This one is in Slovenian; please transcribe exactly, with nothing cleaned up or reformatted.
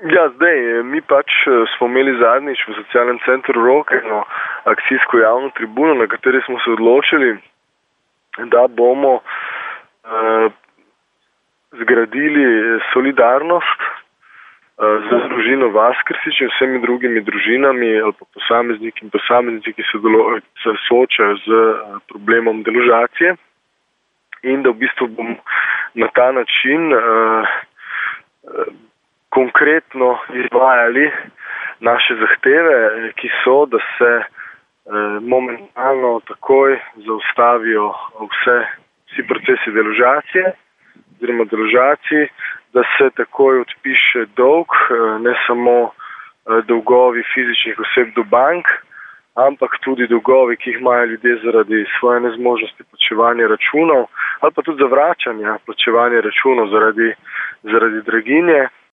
Ja, zdaj, mi pač smo imeli zadnjič v socialnem centru Rok eno akcijsko javno tribuno, na kateri smo se odločili, da bomo uh, zgradili solidarnost uh, za družino Vaskrsič in vsemi drugimi družinami ali pa posamezniki in posamezniki, ki se, dolo, se soočajo z uh, problemom deložacije, in da v bistvu bomo na ta način uh, uh, konkretno izvajali naše zahteve, ki so, da se eh, momentalno takoj zaustavijo vse, vsi procesi deložacije, oziroma deložaciji, da se takoj odpiše dolg, eh, ne samo eh, dolgovi fizičnih oseb do bank, ampak tudi dolgovi, ki jih imajo ljudje zaradi svoje nezmožnosti plačevanja računov ali pa tudi zavračanja plačevanja računov zaradi, zaradi draginje.